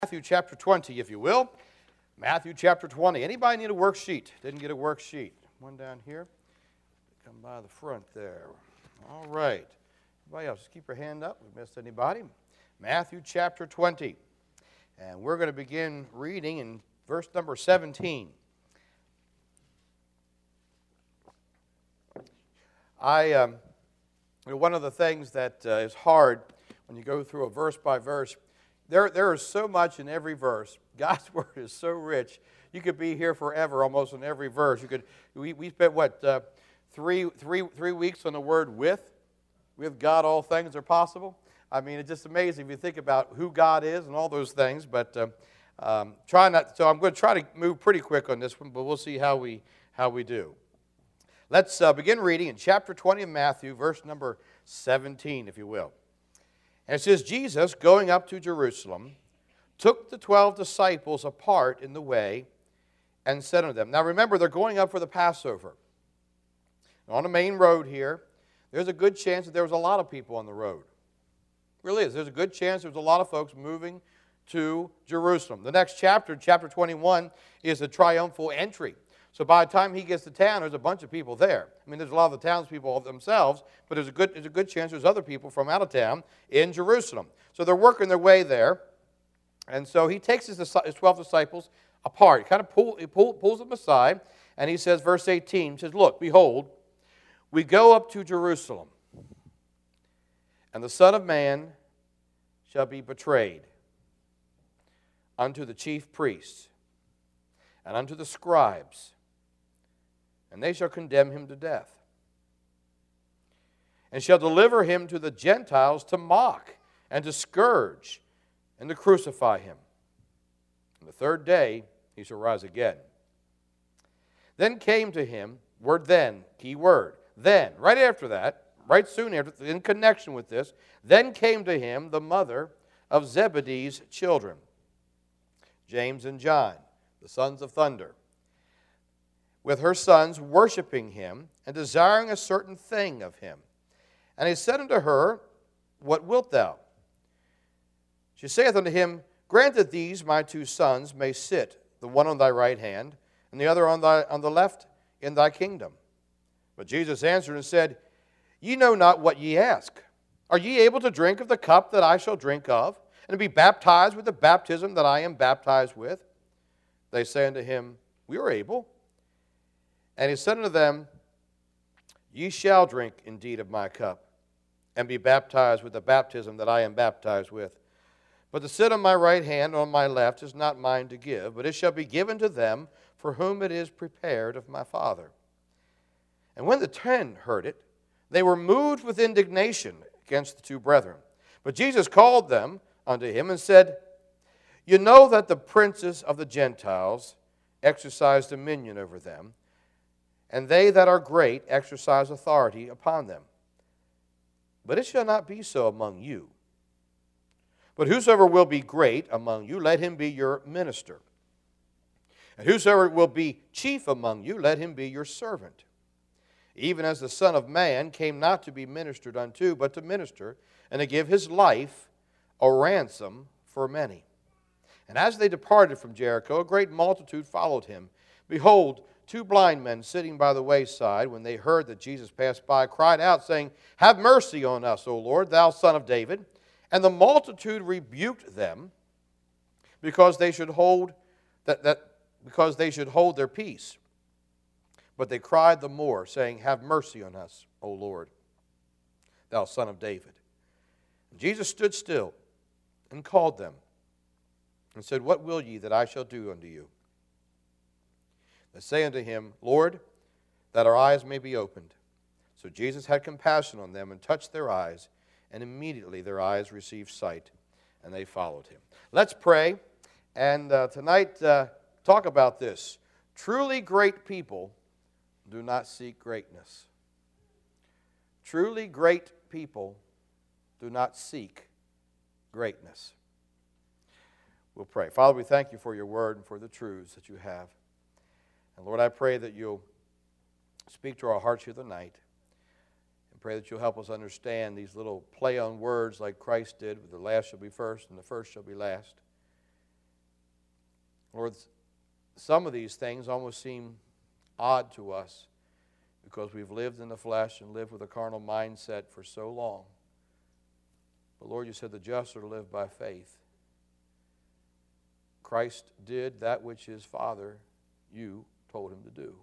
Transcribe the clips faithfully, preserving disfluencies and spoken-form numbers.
Matthew chapter twenty, if you will. Matthew chapter twenty. Anybody need a worksheet? Didn't get a worksheet. One down here. Come by the front there. All right. Everybody else, just keep your hand up. We missed anybody? Matthew chapter twenty. And we're going to begin reading in verse number seventeen. I, um, you know, one of the things that uh, is hard when you go through a verse by verse, There, there is so much in every verse. God's Word is so rich. You could be here forever almost in every verse. You could. We, we spent, what, uh, three, three, three weeks on the word with? With God all things are possible. I mean, it's just amazing if you think about who God is and all those things. But uh, um, try not. So I'm going to try to move pretty quick on this one, but we'll see how we, how we do. Let's uh, begin reading in chapter twenty of Matthew, verse number seventeen, if you will. And it says, Jesus, going up to Jerusalem, took the twelve disciples apart in the way and said unto them. Now remember, they're going up for the Passover. On the main road here, there's a good chance that there was a lot of people on the road. Really is. There's a good chance there was a lot of folks moving to Jerusalem. The next chapter, chapter twenty-one, is the triumphal entry. So by the time he gets to town, there's a bunch of people there. I mean, there's a lot of the townspeople themselves, but there's a good, there's a good chance there's other people from out of town in Jerusalem. So they're working their way there. And so he takes his, his twelve disciples apart. He kind of pull, he pull, pulls them aside, and he says, verse eighteen, he says, Look, behold, we go up to Jerusalem, and the Son of Man shall be betrayed unto the chief priests and unto the scribes, and they shall condemn him to death, and shall deliver him to the Gentiles to mock, and to scourge, and to crucify him. And the third day he shall rise again. Then came to him, word then, key word, then, right after that, right soon after, in connection with this, then came to him the mother of Zebedee's children, James and John, the sons of thunder, with her sons worshiping him and desiring a certain thing of him. And he said unto her, What wilt thou? She saith unto him, Grant that these my two sons may sit, the one on thy right hand, and the other on thy on the left in thy kingdom. But Jesus answered and said, Ye know not what ye ask. Are ye able to drink of the cup that I shall drink of, and to be baptized with the baptism that I am baptized with? They say unto him, We are able. And he said unto them, Ye shall drink indeed of my cup, and be baptized with the baptism that I am baptized with. But to sit on my right hand or on my left is not mine to give, but it shall be given to them for whom it is prepared of my Father. And when the ten heard it, they were moved with indignation against the two brethren. But Jesus called them unto him and said, You know that the princes of the Gentiles exercise dominion over them, and they that are great exercise authority upon them. But it shall not be so among you. But whosoever will be great among you, let him be your minister. And whosoever will be chief among you, let him be your servant. Even as the Son of Man came not to be ministered unto, but to minister, and to give his life a ransom for many. And as they departed from Jericho, a great multitude followed him. Behold, two blind men sitting by the wayside, when they heard that Jesus passed by, cried out, saying, Have mercy on us, O Lord, thou Son of David. And the multitude rebuked them, because they should hold that, that because they should hold their peace. But they cried the more, saying, Have mercy on us, O Lord, thou Son of David. And Jesus stood still and called them, and said, What will ye that I shall do unto you? They say unto him, Lord, that our eyes may be opened. So Jesus had compassion on them and touched their eyes, and immediately their eyes received sight, and they followed him. Let's pray, and uh, tonight uh, talk about this. Truly great people do not seek greatness. Truly great people do not seek greatness. We'll pray. Father, we thank you for your word and for the truths that you have. And Lord, I pray that you'll speak to our hearts here tonight, and pray that you'll help us understand these little play on words like Christ did, with the last shall be first and the first shall be last. Lord, some of these things almost seem odd to us because we've lived in the flesh and lived with a carnal mindset for so long. But Lord, you said the just are to live by faith. Christ did that which his Father, you, told him to do.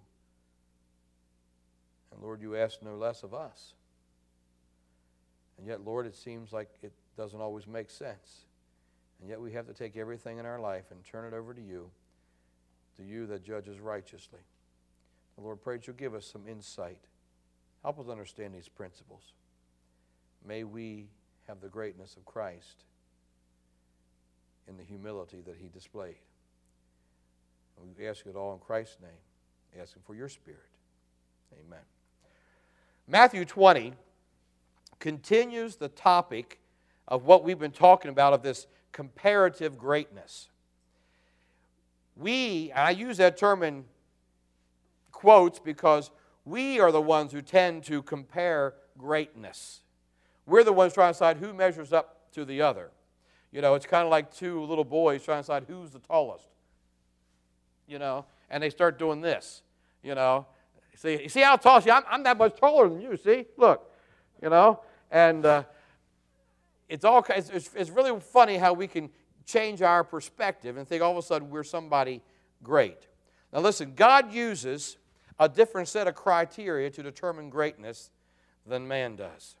And Lord, you ask no less of us. And yet, Lord, it seems like it doesn't always make sense. And yet we have to take everything in our life and turn it over to you, to you that judges righteously. The Lord, pray that you'll give us some insight. Help us understand these principles. May we have the greatness of Christ in the humility that he displayed. And we ask it all in Christ's name, asking for your Spirit. Amen. Matthew twenty continues the topic of what we've been talking about, of this comparative greatness. We, and I use that term in quotes because we are the ones who tend to compare greatness. We're the ones trying to decide who measures up to the other. You know, it's kind of like two little boys trying to decide who's the tallest. You know, and they start doing this. You know, see, you see how tall she is? I'm, I'm that much taller than you. See, look. You know, and uh, it's all. It's, it's really funny how we can change our perspective and think all of a sudden we're somebody great. Now, listen, God uses a different set of criteria to determine greatness than man does.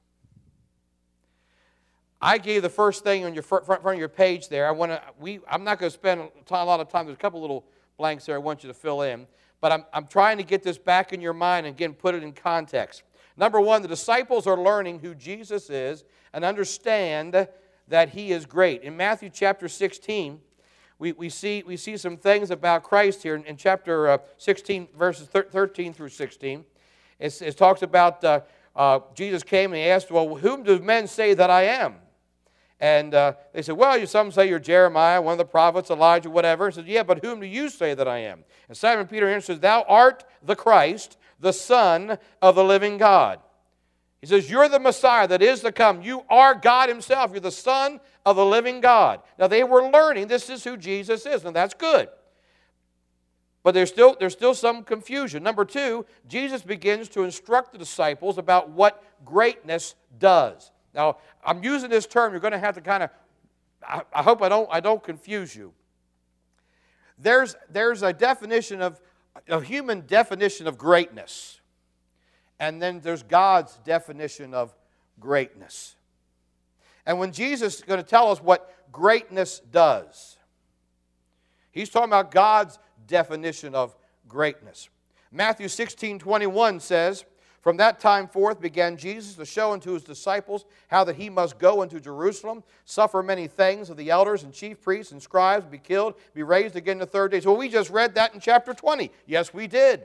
I gave the first thing on your front, front of your page there. I want to. We. I'm not going to spend a lot of time. There's a couple little blanks there I want you to fill in. But I'm, I'm trying to get this back in your mind and again put it in context. Number one, the disciples are learning who Jesus is and understand that he is great. In Matthew chapter sixteen, we, we, see, we see some things about Christ here. In, in chapter uh, sixteen, verses thirteen through sixteen, it, it talks about uh, uh, Jesus came and he asked, well, whom do men say that I am? And uh, they said, well, you, some say you're Jeremiah, one of the prophets, Elijah, whatever. He said, yeah, but whom do you say that I am? And Simon Peter answers, thou art the Christ, the Son of the living God. He says, you're the Messiah that is to come. You are God himself. You're the Son of the living God. Now, they were learning this is who Jesus is, and that's good. But there's still, there's still some confusion. Number two, Jesus begins to instruct the disciples about what greatness does. Now, I'm using this term. You're going to have to kind of, I, I hope I don't, I don't confuse you. There's, there's a definition of, a human definition of greatness. And then there's God's definition of greatness. And when Jesus is going to tell us what greatness does, he's talking about God's definition of greatness. Matthew sixteen twenty-one says, from that time forth began Jesus to show unto his disciples how that he must go into Jerusalem, suffer many things of the elders and chief priests and scribes, be killed, be raised again the third day. So we just read that in chapter twenty. Yes, we did.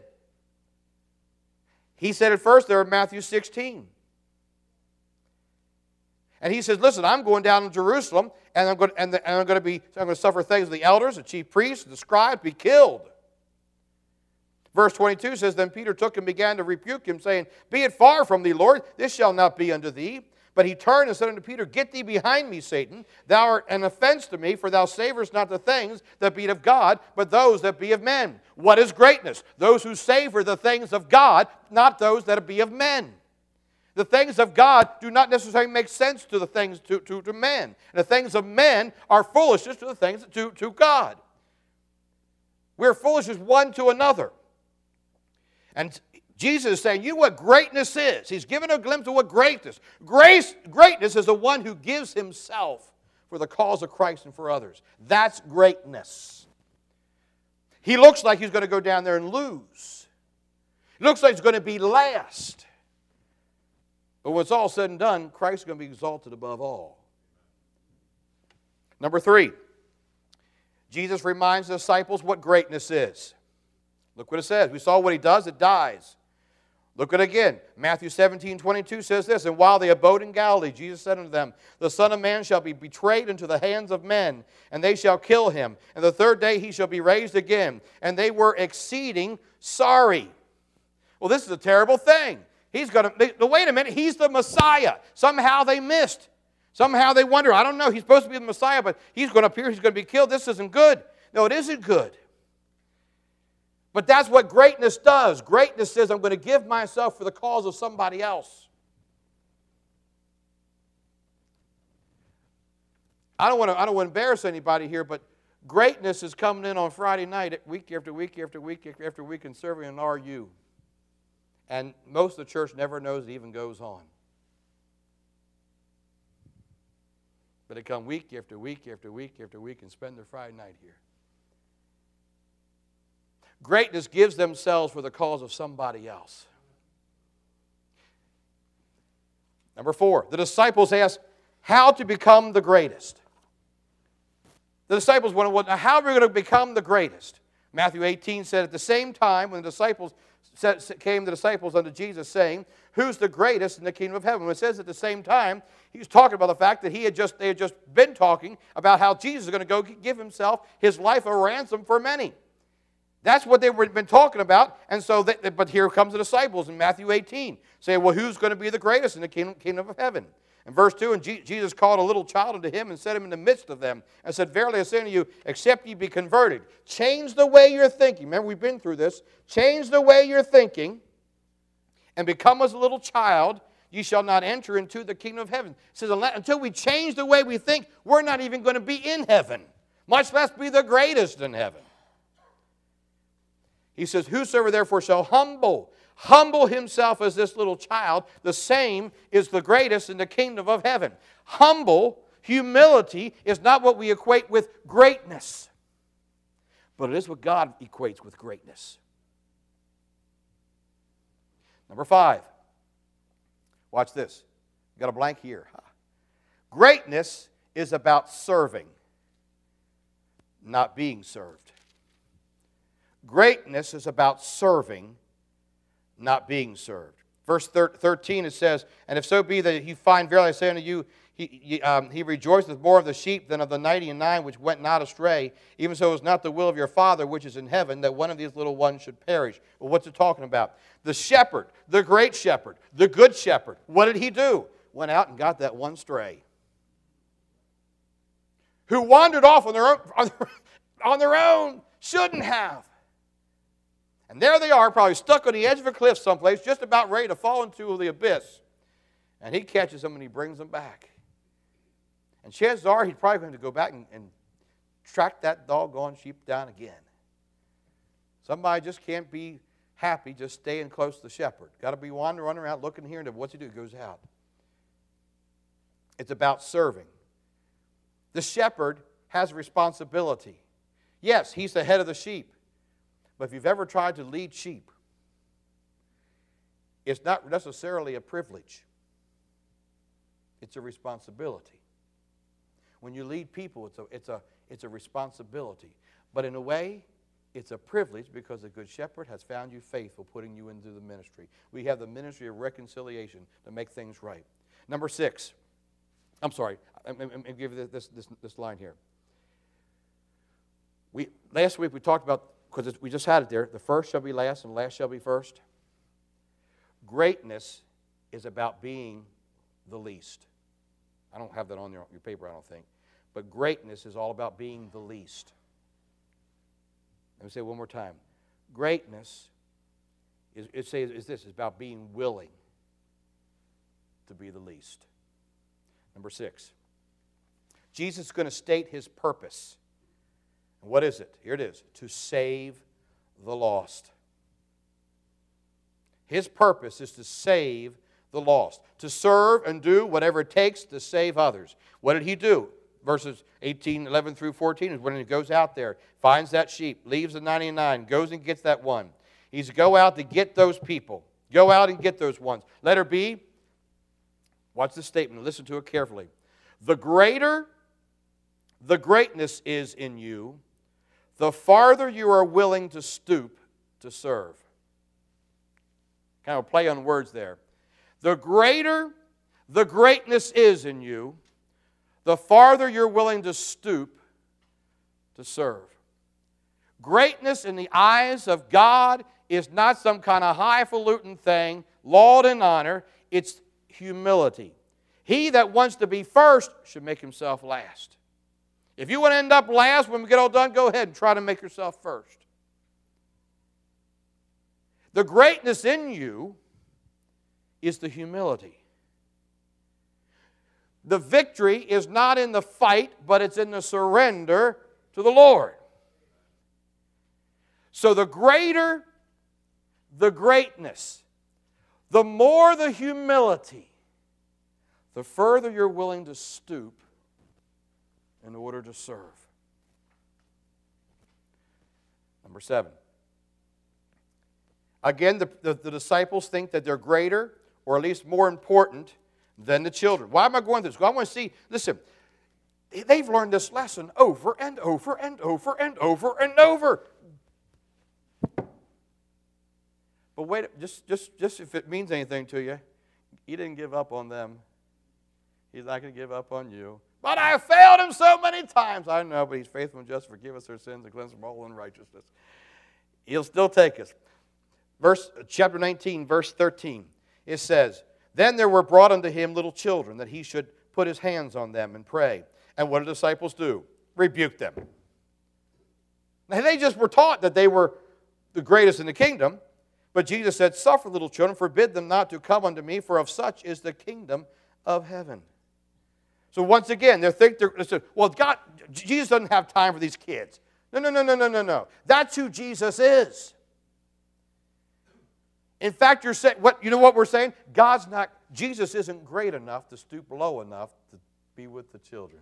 He said it first there in Matthew sixteen. And he says, listen, I'm going down to Jerusalem, and I'm going to, and, the, and I'm going to be I'm going to suffer things of the elders, the chief priests, the scribes, be killed. Verse twenty-two says, then Peter took and began to rebuke him, saying, be it far from thee, Lord, this shall not be unto thee. But he turned and said unto Peter, get thee behind me, Satan. Thou art an offense to me, for thou savorest not the things that be of God, but those that be of men. What is greatness? Those who savor the things of God, not those that be of men. The things of God do not necessarily make sense to the things to, to, to men. And the things of men are foolishness to the things to, to God. We're foolishness one to another. And Jesus is saying, you know what greatness is? He's given a glimpse of what greatness. Grace, greatness is the one who gives himself for the cause of Christ and for others. That's greatness. He looks like he's going to go down there and lose. He looks like he's going to be last. But when it's all said and done, Christ is going to be exalted above all. Number three, Jesus reminds the disciples what greatness is. Look what it says. We saw what he does. It dies. Look at it again. Matthew seventeen twenty-two says this, and while they abode in Galilee, Jesus said unto them, the Son of Man shall be betrayed into the hands of men, and they shall kill him. And the third day he shall be raised again. And they were exceeding sorry. Well, this is a terrible thing. He's going to, wait a minute, he's the Messiah. Somehow they missed. Somehow they wonder, I don't know, he's supposed to be the Messiah, but he's going to appear, he's going to be killed. This isn't good. No, it isn't good. But that's what greatness does. Greatness says, I'm going to give myself for the cause of somebody else. I don't want to, I don't want to embarrass anybody here, but greatness is coming in on Friday night, week after week after week after week, and serving an R U. And most of the church never knows it even goes on. But they come week after week after week after week and spend their Friday night here. Greatness gives themselves for the cause of somebody else. Number four, the disciples ask how to become the greatest. The disciples want to know, how are we going to become the greatest? Matthew eighteen said, at the same time when the disciples came the disciples unto Jesus, saying, who's the greatest in the kingdom of heaven? When it says at the same time, he was talking about the fact that he had just, they had just been talking about how Jesus is going to go give himself, his life, a ransom for many. That's what they've been talking about. And so, they, but here comes the disciples in Matthew eighteen, saying, well, who's going to be the greatest in the kingdom, kingdom of heaven? In verse two, and Jesus called a little child unto him and set him in the midst of them, and said, verily I say unto you, except ye be converted. Change the way you're thinking. Remember, we've been through this. Change the way you're thinking and become as a little child, ye shall not enter into the kingdom of heaven. It says, until we change the way we think, we're not even going to be in heaven, much less be the greatest in heaven. He says, whosoever therefore shall humble, humble himself as this little child, the same is the greatest in the kingdom of heaven. Humble, humility, is not what we equate with greatness, but it is what God equates with greatness. Number five. Watch this. Got a blank here. Greatness is about serving, not being served. Greatness is about serving, not being served. Verse thirteen, it says, and if so be that you find, verily I say unto you, he, he, um, he rejoiceth more of the sheep than of the ninety and nine which went not astray. Even so is not the will of your Father which is in heaven that one of these little ones should perish. Well, what's it talking about? The shepherd, the great shepherd, the good shepherd. What did he do? Went out and got that one stray, who wandered off on their own, on their own, shouldn't have. And there they are, probably stuck on the edge of a cliff someplace, just about ready to fall into the abyss. And he catches them and he brings them back. And chances are he's probably going to go back and, and track that doggone sheep down again. Somebody just can't be happy just staying close to the shepherd. Got to be wandering, running around, looking here, and what's he do? He goes out. It's about serving. The shepherd has a responsibility. Yes, he's the head of the sheep. But if you've ever tried to lead sheep, it's not necessarily a privilege. It's a responsibility. When you lead people, it's a, it's a, it's a responsibility. But in a way, it's a privilege because the Good Shepherd has found you faithful, putting you into the ministry. We have the ministry of reconciliation to make things right. Number six. I'm sorry. I'm, I'm, I'm give you this, this, this line here. We, last week we talked about, because we just had it there, the first shall be last and the last shall be first. Greatness is about being the least. I don't have that on your, your paper, I don't think. But greatness is all about being the least. Let me say it one more time. Greatness is, it says, is this, is about being willing to be the least. Number six. Jesus is going to state his purpose. And what is it? Here it is. To save the lost. His purpose is to save the lost. To serve and do whatever it takes to save others. What did he do? Verses eighteen, eleven through fourteen is when he goes out there, finds that sheep, leaves the ninety-nine, goes and gets that one. He's to go out to get those people. Go out and get those ones. Letter B, watch this statement. Listen to it carefully. The greater the greatness is in you, the farther you are willing to stoop to serve. Kind of a play on words there. The greater the greatness is in you, the farther you're willing to stoop to serve. Greatness in the eyes of God is not some kind of highfalutin thing, laud and honor. It's humility. He that wants to be first should make himself last. If you want to end up last when we get all done, go ahead and try to make yourself first. The greatness in you is the humility. The victory is not in the fight, but it's in the surrender to the Lord. So the greater the greatness, the more the humility, the further you're willing to stoop in order to serve. Number seven. Again, the, the, the disciples think that they're greater, or at least more important, than the children. Why am I going through this? Well, I want to see, listen, they've learned this lesson over and over and over and over and over. But wait, just, just, just if it means anything to you, He didn't give up on them. He's not going to give up on you. But I failed Him so many times. I know, but He's faithful and just to forgive us our sins and cleanse us from all unrighteousness. He'll still take us. Verse, chapter nineteen, verse thirteen, it says, Then there were brought unto Him little children, that He should put His hands on them and pray. And what did the disciples do? Rebuke them. Now, they just were taught that they were the greatest in the kingdom. But Jesus said, Suffer little children, forbid them not to come unto me, for of such is the kingdom of heaven. So once again, they think they're, they say, well, God, Jesus doesn't have time for these kids. No, no, no, no, no, no, no. That's who Jesus is. In fact, you're saying, what, you know what we're saying? God's not, Jesus isn't great enough to stoop low enough to be with the children.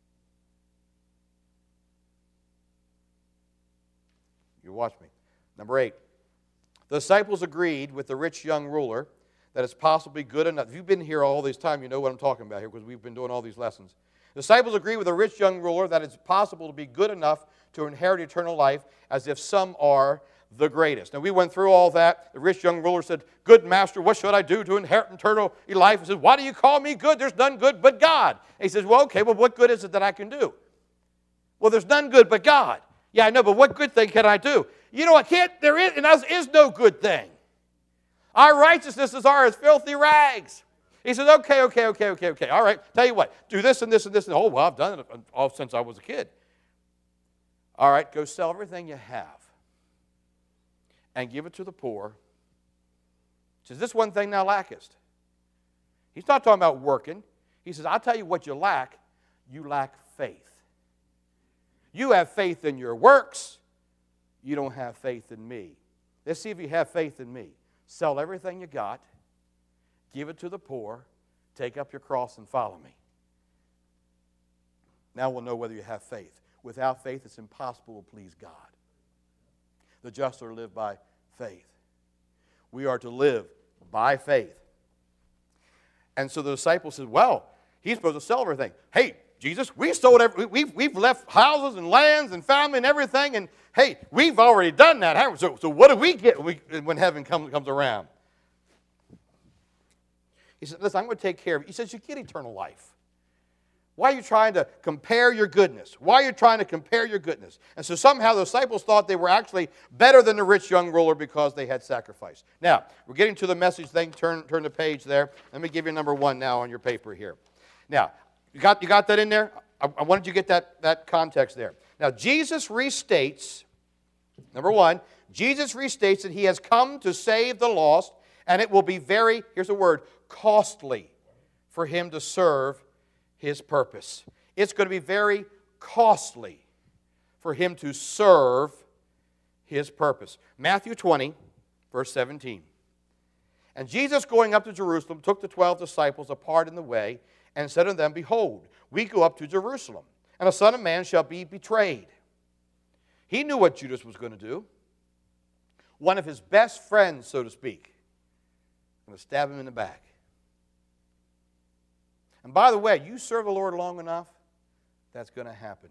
You watch me. Number eight. The disciples agreed with the rich young ruler that it's possibly good enough. If you've been here all this time, you know what I'm talking about here because we've been doing all these lessons. The disciples agree with the rich young ruler that it's possible to be good enough to inherit eternal life as if some are the greatest. Now, we went through all that. The rich young ruler said, Good master, what should I do to inherit eternal life? He said, Why do you call me good? There's none good but God. And he says, Well, okay, well, what good is it that I can do? Well, there's none good but God. Yeah, I know, but what good thing can I do? You know, I can't, there is, and there is no good thing. Our righteousnesses are as filthy rags. He says, okay, okay, okay, okay, okay. All right, tell you what, do this and this and this. And, oh, well, I've done it all since I was a kid. All right, go sell everything you have and give it to the poor. He says, this one thing thou lackest. He's not talking about working. He says, I'll tell you what you lack. You lack faith. You have faith in your works. You don't have faith in me. Let's see if you have faith in me. Sell everything you got. Give it to the poor. Take up your cross and follow me. Now we'll know whether you have faith. Without faith, it's impossible to please God. The just are to live by faith. We are to live by faith. And so the disciples said, well, he's supposed to sell everything. Hey, Jesus, we sold every, we've, we've left houses and lands and family and everything, and hey, we've already done that, haven't we? So, so what do we get when, we, when heaven comes, comes around? He said, listen, I'm going to take care of you. He says, you get eternal life. Why are you trying to compare your goodness? Why are you trying to compare your goodness? And so somehow the disciples thought they were actually better than the rich young ruler because they had sacrificed. Now, we're getting to the message thing. Turn, turn the page there. Let me give you number one now on your paper here. Now, you got, you got that in there? I, I wanted you to get that, that context there. Now, Jesus restates, number one, Jesus restates that He has come to save the lost, and it will be very, here's the word, costly for Him to serve His purpose. It's going to be very costly for Him to serve His purpose. Matthew twenty, verse seventeen. And Jesus, going up to Jerusalem, took the twelve disciples apart in the way, and said unto them, Behold, we go up to Jerusalem, and the Son of Man shall be betrayed. He knew what Judas was going to do. One of his best friends, so to speak, going to stab him in the back. And by the way, you serve the Lord long enough, that's going to happen.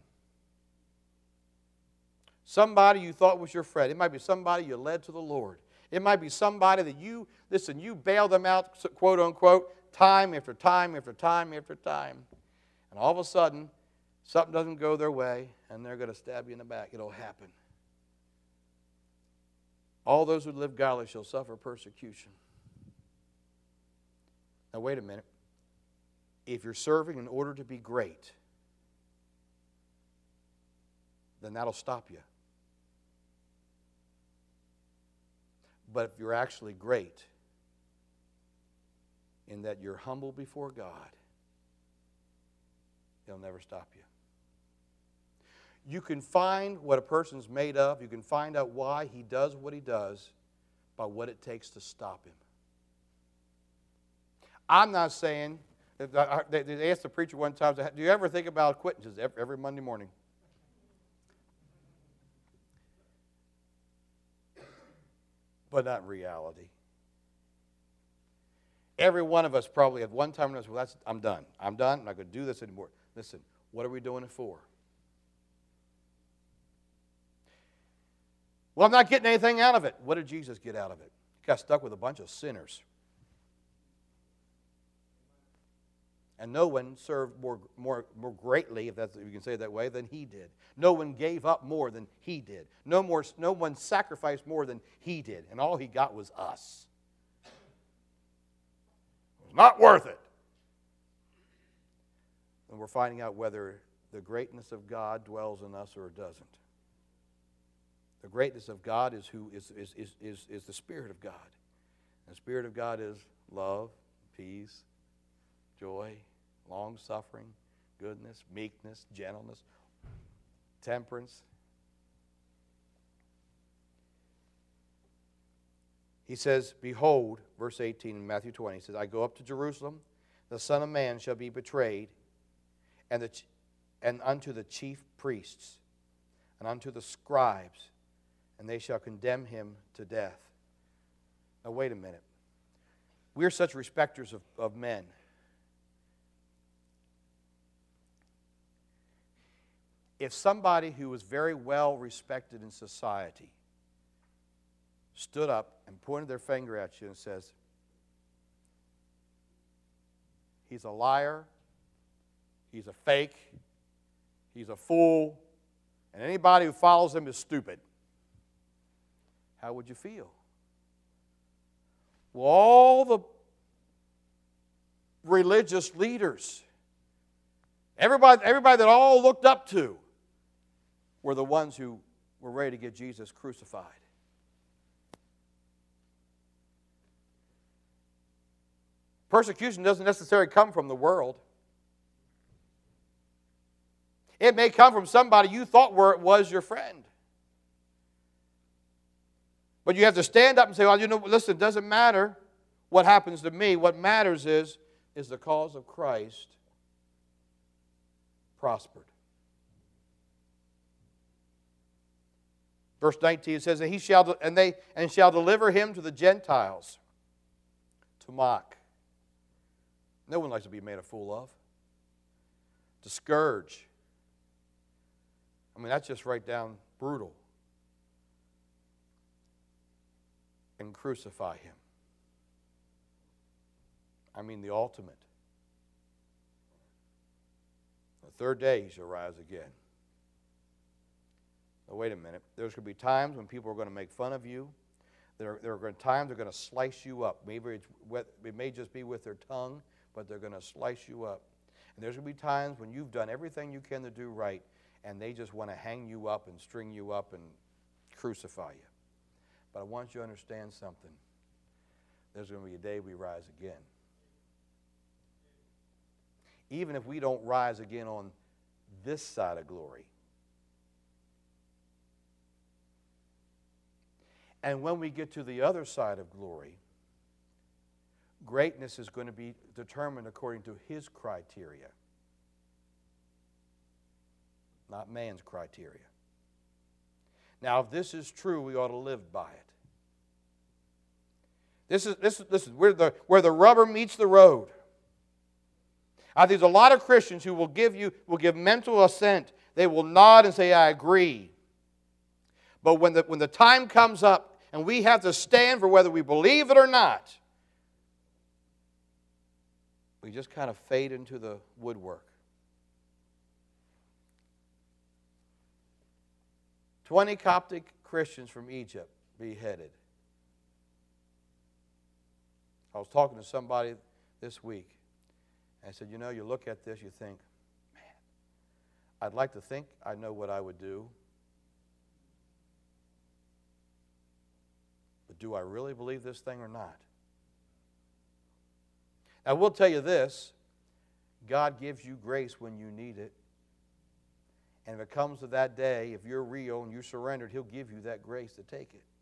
Somebody you thought was your friend. It might be somebody you led to the Lord. It might be somebody that you, listen, you bailed them out, quote unquote, time after time after time after time. And all of a sudden, something doesn't go their way, and they're going to stab you in the back. It'll happen. All those who live godly shall suffer persecution. Now, wait a minute. If you're serving in order to be great, then that'll stop you. But if you're actually great in that you're humble before God, He'll never stop you. You can find what a person's made of. You can find out why he does what he does by what it takes to stop him. I'm not saying, they asked the preacher one time, do you ever think about quitting? He says, every Monday morning. But not in reality. Every one of us probably at one time knows, well, that's, I'm done. I'm done. I'm not going to do this anymore. Listen, what are we doing it for? Well, I'm not getting anything out of it. What did Jesus get out of it? He got stuck with a bunch of sinners. And no one served more, more, more greatly, if, that's, if you can say it that way, than He did. No one gave up more than He did. No, more, no one sacrificed more than He did. And all He got was us. It was not worth it. And we're finding out whether the greatness of God dwells in us or it doesn't. The greatness of God is who is, is, is, is, is the Spirit of God. And the Spirit of God is love, peace, joy, long-suffering, goodness, meekness, gentleness, temperance. He says, behold, verse eighteen in Matthew twenty, he says, I go up to Jerusalem, the Son of Man shall be betrayed, and, the, and unto the chief priests, and unto the scribes, and they shall condemn him to death. Now, wait a minute. We're such respecters of, of men. If somebody who was very well respected in society stood up and pointed their finger at you and says, he's a liar, he's a fake, he's a fool, and anybody who follows him is stupid, how would you feel? Well, all the religious leaders, everybody, everybody that all looked up to, were the ones who were ready to get Jesus crucified. Persecution doesn't necessarily come from the world. It may come from somebody you thought were, was your friend. But you have to stand up and say, well, you know, listen, it doesn't matter what happens to me. What matters is, is the cause of Christ prospered. Verse nineteen says, and he shall and they and shall deliver him to the Gentiles to mock. No one likes to be made a fool of. To scourge. I mean, that's just right down brutal. And crucify him. I mean, the ultimate. The third day he shall rise again. Now, wait a minute. There's going to be times when people are going to make fun of you. There, there are going to be times they're going to slice you up. Maybe it's, it may just be with their tongue, but they're going to slice you up. And there's going to be times when you've done everything you can to do right, and they just want to hang you up and string you up and crucify you. But I want you to understand something. There's going to be a day we rise again. Even if we don't rise again on this side of glory. And when we get to the other side of glory, greatness is going to be determined according to His criteria, not man's criteria. Now, if this is true, we ought to live by it. This is, this is, this is where, the, where the rubber meets the road. Uh, there's a lot of Christians who will give you, will give mental assent. They will nod and say, I agree. But when the, when the time comes up and we have to stand for whether we believe it or not, we just kind of fade into the woodwork. Twenty Coptic Christians from Egypt beheaded. I was talking to somebody this week, and I said, you know, you look at this, you think, man, I'd like to think I know what I would do. But do I really believe this thing or not? I will tell you this. God gives you grace when you need it. And if it comes to that day, if you're real and you're surrendered, He'll give you that grace to take it.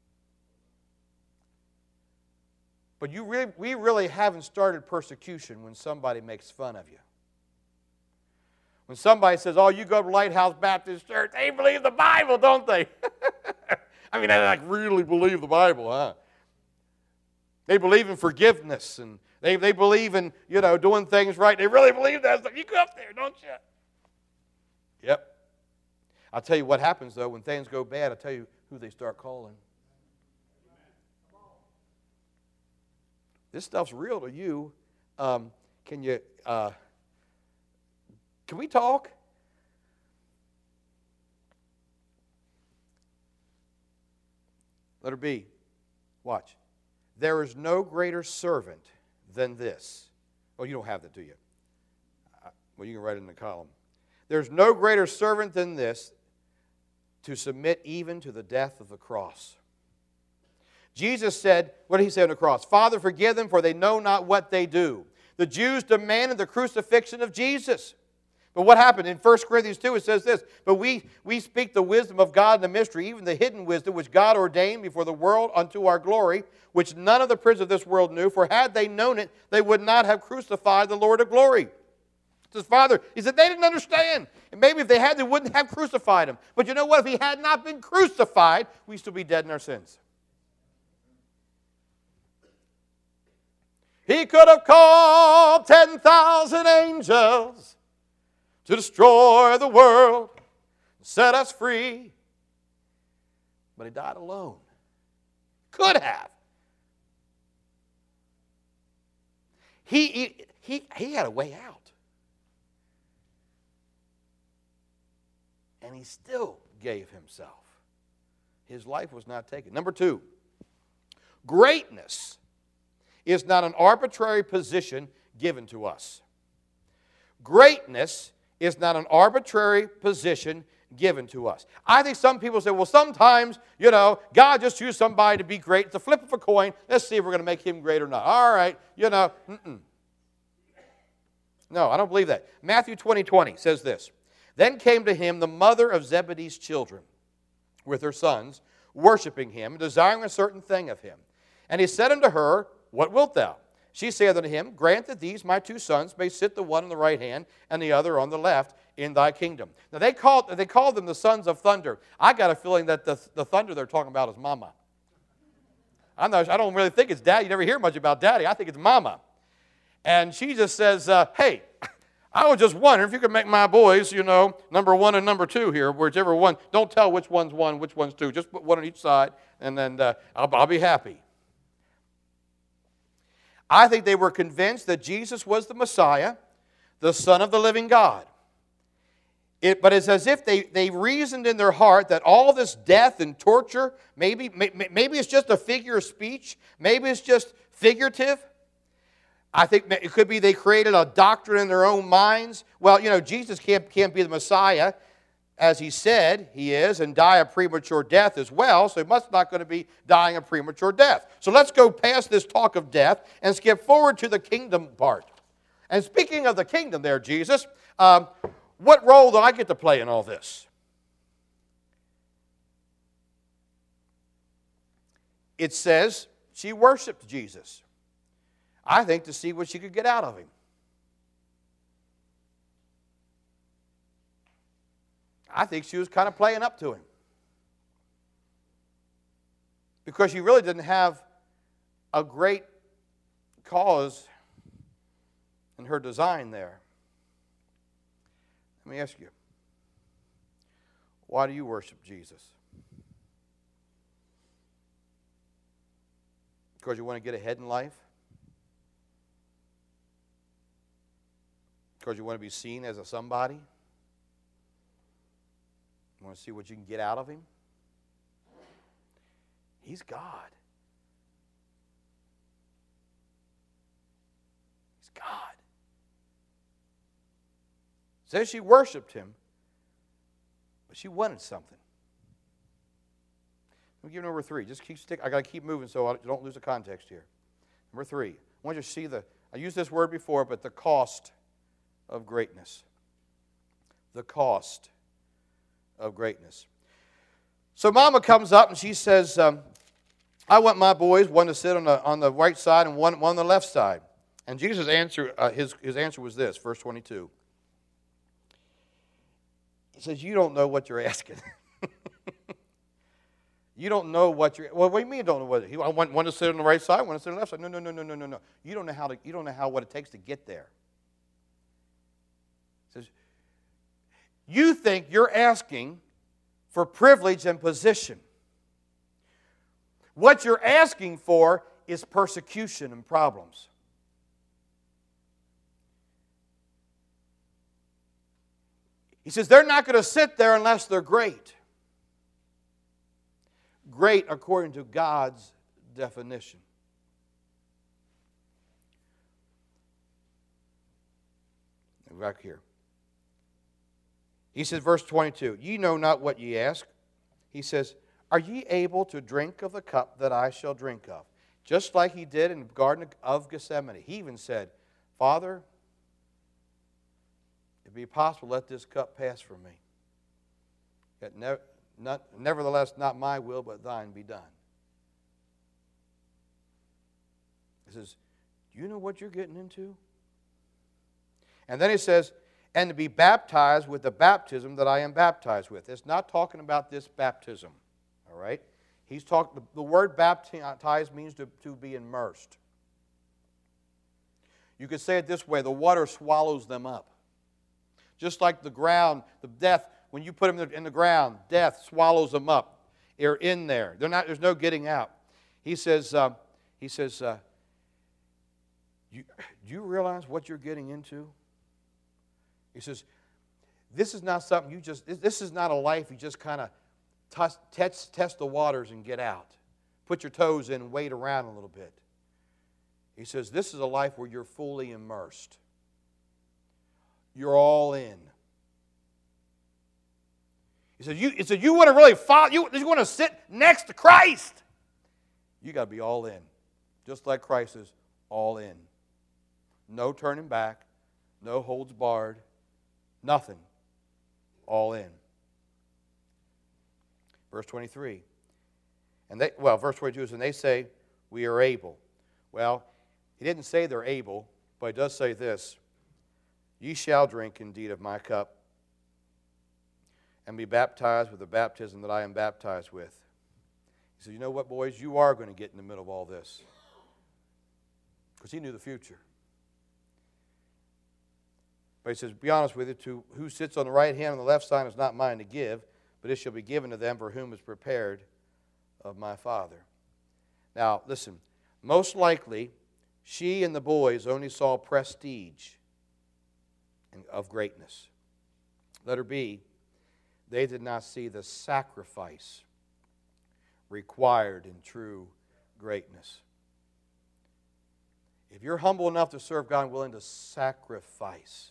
But you really, we really haven't started persecution when somebody makes fun of you. When somebody says, oh, you go to Lighthouse Baptist Church, they believe the Bible, don't they? I mean, they like really believe the Bible, huh? They believe in forgiveness, and they, they believe in, you know, doing things right. They really believe that stuff. You go up there, don't you? Yep. I'll tell you what happens, though, when things go bad, I'll tell you who they start calling. This stuff's real to you. Um, can you, uh, can we talk? Letter B. Watch. There is no greater servant than this. Oh, you don't have that, do you? Uh, well, you can write it in the column. There's no greater servant than this, to submit even to the death of the cross. Jesus said, what did He say on the cross? Father, forgive them, for they know not what they do. The Jews demanded the crucifixion of Jesus. But what happened? In First Corinthians two, it says this, but we, we speak the wisdom of God in the mystery, even the hidden wisdom which God ordained before the world unto our glory, which none of the princes of this world knew, for had they known it, they would not have crucified the Lord of glory. His Father, He said they didn't understand. And maybe if they had, they wouldn't have crucified Him. But you know what? If He had not been crucified, we'd still be dead in our sins. He could have called ten thousand angels to destroy the world, set us free. But He died alone. Could have. He, he, he, he had a way out. And He still gave Himself. His life was not taken. Number two, greatness is not an arbitrary position given to us. Greatness is not an arbitrary position given to us. I think some people say, well, sometimes, you know, God just used somebody to be great. It's a flip of a coin. Let's see if we're going to make him great or not. All right, you know. Mm-mm. No, I don't believe that. Matthew twenty twenty says this. Then came to him the mother of Zebedee's children with her sons, worshiping him, desiring a certain thing of him. And he said unto her, what wilt thou? She saith unto him, grant that these my two sons may sit the one on the right hand and the other on the left in thy kingdom. Now they called, they called them the sons of thunder. I got a feeling that the, the thunder they're talking about is mama. I'm not, I don't really think it's daddy. You never hear much about daddy. I think it's mama. And she just says, uh, hey, I was just wondering if you could make my boys, you know, number one and number two here, whichever one. Don't tell which one's one, which one's two. Just put one on each side, and then uh, I'll, I'll be happy. I think they were convinced that Jesus was the Messiah, the Son of the living God. It, but it's as if they, they reasoned in their heart that all this death and torture, maybe, maybe it's just a figure of speech, maybe it's just figurative. I think it could be they created a doctrine in their own minds. Well, you know, Jesus can't, can't be the Messiah, as he said he is, and die a premature death as well, so he must not going to be dying a premature death. So let's go past this talk of death and skip forward to the kingdom part. And speaking of the kingdom there, Jesus, um, what role do I get to play in all this? It says she worshiped Jesus. I think to see what she could get out of him. I think she was kind of playing up to him. Because she really didn't have a great cause in her design there. Let me ask you, why do you worship Jesus? Because you want to get ahead in life? Because you want to be seen as a somebody? You want to see what you can get out of him? He's God. He's God. It says she worshiped him, but she wanted something. me give you number three. Just keep stick. I got to keep moving so I don't lose the context here. Number three. I want you to see the, I used this word before, but the cost of greatness. The cost of greatness. So Mama comes up and she says, um, I want my boys, one to sit on the, on the right side and one, one on the left side. And Jesus' answer, uh, his, his answer was this, verse twenty-two. He says, you don't know what you're asking. You don't know what you're, well, what do you mean you don't know what, I want one to sit on the right side, one to sit on the left side. No, no, no, no, no, no, no. You don't know how to, you don't know how, what it takes to get there. He says, you think you're asking for privilege and position. What you're asking for is persecution and problems. He says they're not going to sit there unless they're great. Great according to God's definition. Back here. He says, verse twenty-two, ye know not what ye ask. He says, are ye able to drink of the cup that I shall drink of? Just like he did in the Garden of Gethsemane. He even said, Father, if it be possible, let this cup pass from me. Yet never, not, nevertheless, not my will, but thine be done. He says, do you know what you're getting into? And then he says, and to be baptized with the baptism that I am baptized with. It's not talking about this baptism, all right? He's talking, the word baptized means to, to be immersed. You could say it this way, the water swallows them up. Just like the ground, the death, when you put them in the ground, death swallows them up. They're in there. They're not, there's no getting out. He says, uh, he says, uh, you, do you realize what you're getting into? He says, this is not something you just, this is not a life you just kind of test, test, test the waters and get out. Put your toes in and wait around a little bit. He says, this is a life where you're fully immersed. You're all in. He said, you, he said, you want to really follow, you, you want to sit next to Christ. You got to be all in. Just like Christ is all in. No turning back. No holds barred. Nothing. All in. Verse twenty-three. And they, well, verse twenty-two is, and they say, we are able. Well, he didn't say they're able, but he does say this. Ye shall drink indeed of my cup, and be baptized with the baptism that I am baptized with. He said, you know what, boys? You are going to get in the middle of all this. Because he knew the future. But he says, be honest with you, to who sits on the right hand and the left side is not mine to give, but it shall be given to them for whom is prepared of my Father. Now, listen, most likely, she and the boys only saw prestige of greatness. Letter B, they did not see the sacrifice required in true greatness. If you're humble enough to serve God and willing to sacrifice.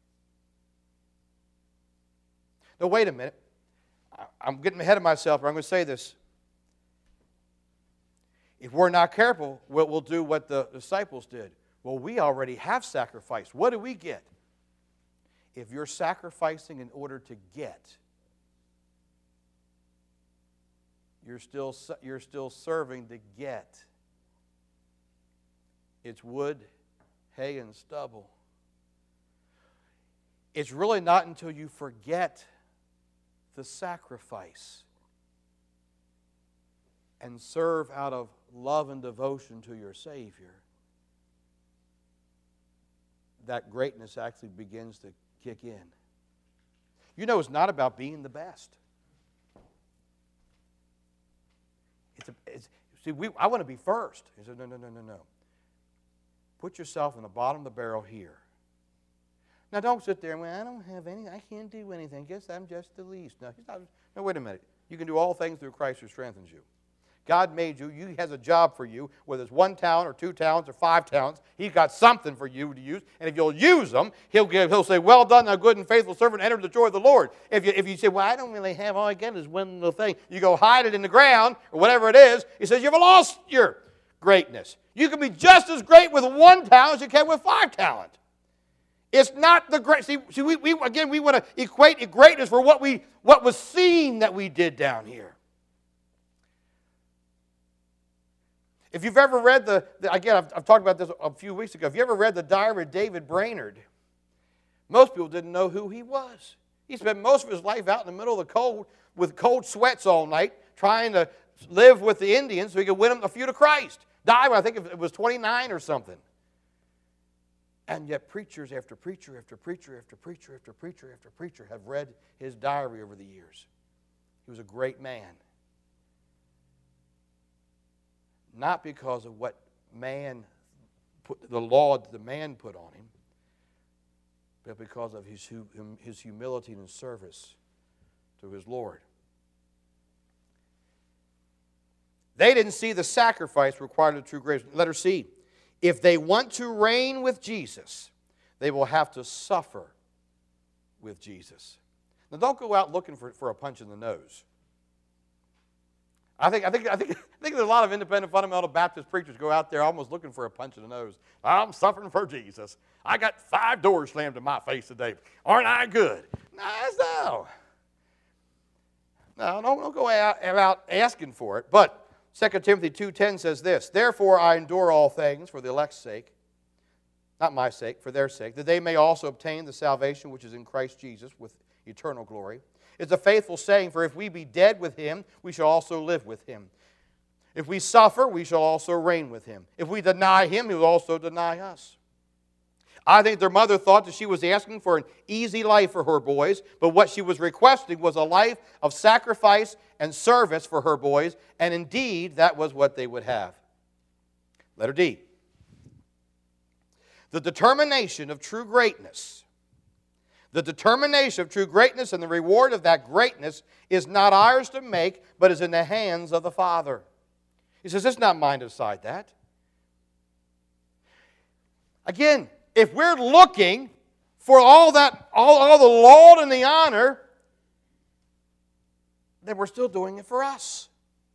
No, wait a minute. I'm getting ahead of myself, but I'm going to say this. If we're not careful, we'll, we'll do what the disciples did. Well, we already have sacrificed. What do we get? If you're sacrificing in order to get, you're still, you're still serving to get. It's wood, hay, and stubble. It's really not until you forget the sacrifice and serve out of love and devotion to your Savior that greatness actually begins to kick in. You know, it's not about being the best. It's, a, it's see, we, I want to be first. He said, no, no, no, no, no. Put yourself in the bottom of the barrel here. Now, don't sit there and say, I don't have any, I can't do anything. Guess I'm just the least. No, he's not, no, wait a minute. You can do all things through Christ who strengthens you. God made you. He has a job for you, whether it's one talent or two talents or five talents. He's got something for you to use. And if you'll use them, he'll, give, he'll say, well done, thou good and faithful servant, enter the joy of the Lord. If you, if you say, well, I don't really have, all I get is one little thing. You go hide it in the ground or whatever it is. He says, you've lost your greatness. You can be just as great with one talent as you can with five talent. It's not the great. See, see we, we, again, we want to equate greatness for what, we, what was seen that we did down here. If you've ever read the, the again, I've, I've talked about this a few weeks ago. If you ever read the diary of David Brainerd, most people didn't know who he was. He spent most of his life out in the middle of the cold with cold sweats all night, trying to live with the Indians so he could win them a few to Christ. Died when I think it was twenty-nine or something. And yet preachers after preacher after preacher after preacher after preacher after preacher have read his diary over the years. He was a great man. Not because of what man, put, the law that the man put on him, but because of his, his humility and service to his Lord. They didn't see the sacrifice required of true grace. Letter C. If they want to reign with Jesus, they will have to suffer with Jesus. Now, don't go out looking for, for a punch in the nose. I think, I, think, I, think, I think there's a lot of independent fundamental Baptist preachers go out there almost looking for a punch in the nose. I'm suffering for Jesus. I got five doors slammed in my face today. Aren't I good? No. No, don't, don't go out, out asking for it. But Second Timothy two ten says this, therefore I endure all things for the elect's sake, not my sake, for their sake, that they may also obtain the salvation which is in Christ Jesus with eternal glory. It's a faithful saying, for if we be dead with him, we shall also live with him. If we suffer, we shall also reign with him. If we deny him, he will also deny us. I think their mother thought that she was asking for an easy life for her boys, but what she was requesting was a life of sacrifice and service for her boys, and indeed, that was what they would have. Letter D. The determination of true greatness The determination of true greatness and the reward of that greatness is not ours to make, but is in the hands of the Father. He says, it's not mine to decide that. Again, if we're looking for all that, all, all the laud and the honor, then we're still doing it for us.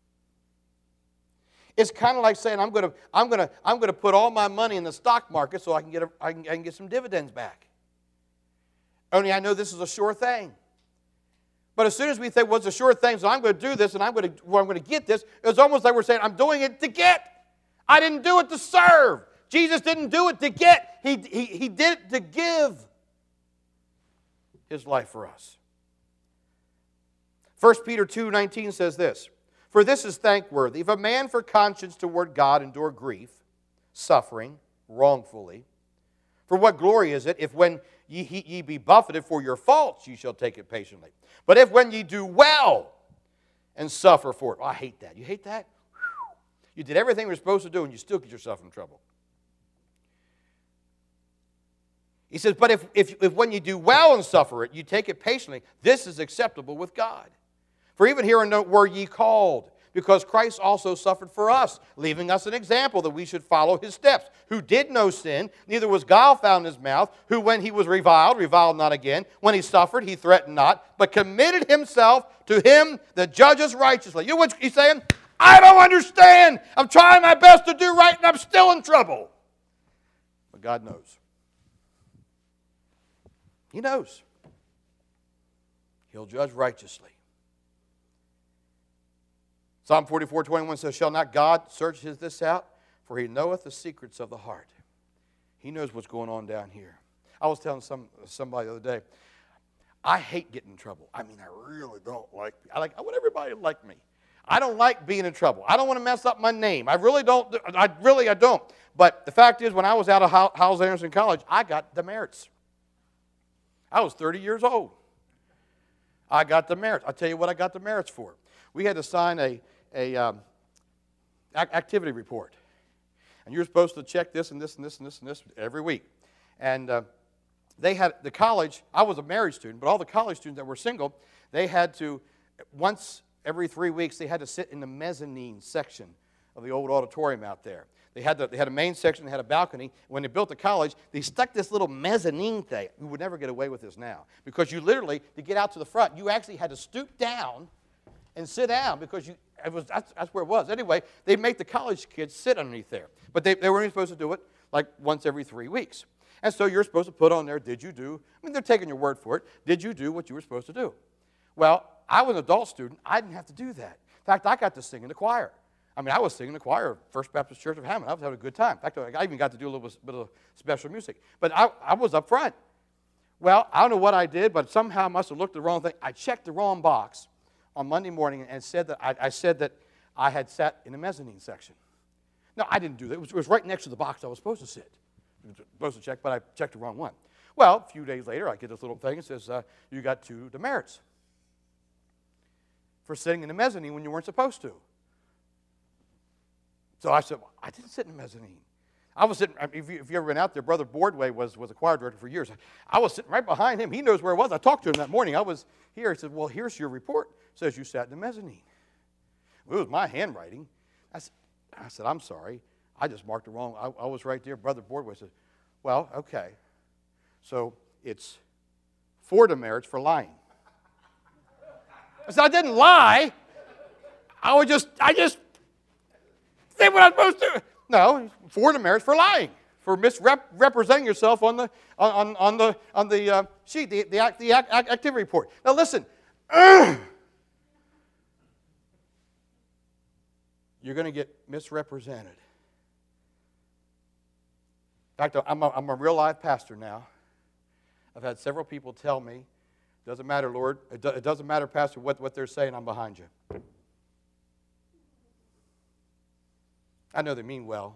It's kind of like saying, I'm going to, I'm going to, I'm going to put all my money in the stock market so I can get, a, I can, I can get some dividends back. Only I know this is a sure thing. But as soon as we think, well, it's a sure thing, so I'm going to do this and I'm going to, well, I'm going to get this, it's almost like we're saying, I'm doing it to get. I didn't do it to serve. Jesus didn't do it to get. He, he, he did it to give his life for us. First Peter two nineteen says this, for this is thankworthy, if a man for conscience toward God endure grief, suffering, wrongfully, for what glory is it if when ye, ye be buffeted for your faults, ye shall take it patiently. But if when ye do well and suffer for it, oh, I hate that. You hate that? Whew. You did everything you were supposed to do and you still get yourself in trouble. He says, but if, if, if when you do well and suffer it, you take it patiently, this is acceptable with God. For even here were ye called, because Christ also suffered for us, leaving us an example that we should follow his steps, who did no sin, neither was guile found in his mouth, who when he was reviled, reviled not again. When he suffered, he threatened not, but committed himself to him that judges righteously. You know what he's saying? I don't understand. I'm trying my best to do right, and I'm still in trouble. But God knows. He knows. He'll judge righteously. Psalm forty-four twenty-one says, shall not God search this out? For he knoweth the secrets of the heart. He knows what's going on down here. I was telling some, somebody the other day, I hate getting in trouble. I mean, I really don't like, I like, I want everybody to like me. I don't like being in trouble. I don't want to mess up my name. I really don't, I really, I don't. But the fact is, when I was out of Howells Anderson College, I got demerits. I was thirty years old. I got the merits. I'll tell you what I got the merits for. We had to sign a, a um, activity report. And you're supposed to check this and this and this and this and this every week. And uh, they had, the college, I was a married student, but all the college students that were single, they had to, once every three weeks they had to sit in the mezzanine section of the old auditorium out there. They had, the, they had a main section, they had a balcony. When they built the college, they stuck this little mezzanine thing. You would never get away with this now. Because you literally, to get out to the front, you actually had to stoop down and sit down because you, it was, that's, that's where it was. Anyway, they'd make the college kids sit underneath there. But they, they weren't even supposed to do it like once every three weeks. And so you're supposed to put on there, did you do, I mean, they're taking your word for it, did you do what you were supposed to do? Well, I was an adult student. I didn't have to do that. In fact, I got to sing in the choir. I mean, I was singing in the choir of First Baptist Church of Hammond. I was having a good time. In fact, I even got to do a little bit of special music. But I, I was up front. Well, I don't know what I did, but somehow I must have looked at the wrong thing. I checked the wrong box on Monday morning and said that I, I said that I had sat in the mezzanine section. No, I didn't do that. It was, it was right next to the box I was supposed to sit. I was supposed to check, but I checked the wrong one. Well, a few days later, I get this little thing that says, uh, you got two demerits for sitting in the mezzanine when you weren't supposed to. So I said, well, I didn't sit in the mezzanine. I was sitting, if you, if you ever been out there, Brother Boardway was, was a choir director for years. I was sitting right behind him. He knows where I was. I talked to him that morning. I was here. He said, well, here's your report. It says you sat in the mezzanine. Well, it was my handwriting. I said, I said, I'm sorry. I just marked it wrong. I, I was right there. Brother Boardway said, well, okay. So it's four demerits for lying. I said, I didn't lie. I was just, I just did what I'm supposed to. No, four demerits for lying, for misrepresenting yourself on the on on the on the uh, sheet, the the, act, the act, activity report. Now listen, you're going to get misrepresented. In fact, I'm a, I'm a real live pastor now. I've had several people tell me, doesn't matter, Lord, it, do, it doesn't matter, Pastor, what, what they're saying, I'm behind you. I know they mean well.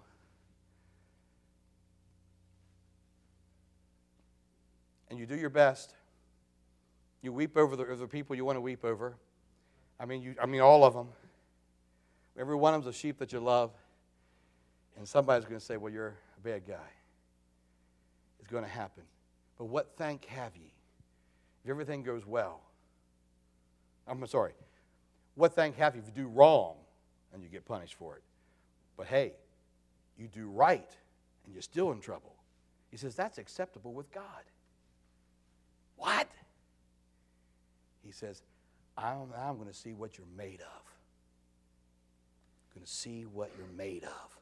And you do your best. You weep over the, the people you want to weep over. I mean, you, I mean, all of them. Every one of them's a sheep that you love. And somebody's going to say, well, you're a bad guy. It's going to happen. But what thank have ye if everything goes well? I'm sorry. What thank have ye if you do wrong and you get punished for it? But hey, you do right and you're still in trouble. He says that's acceptable with God. What? He says, I'm, I'm going to see what you're made of. I'm going to see what you're made of.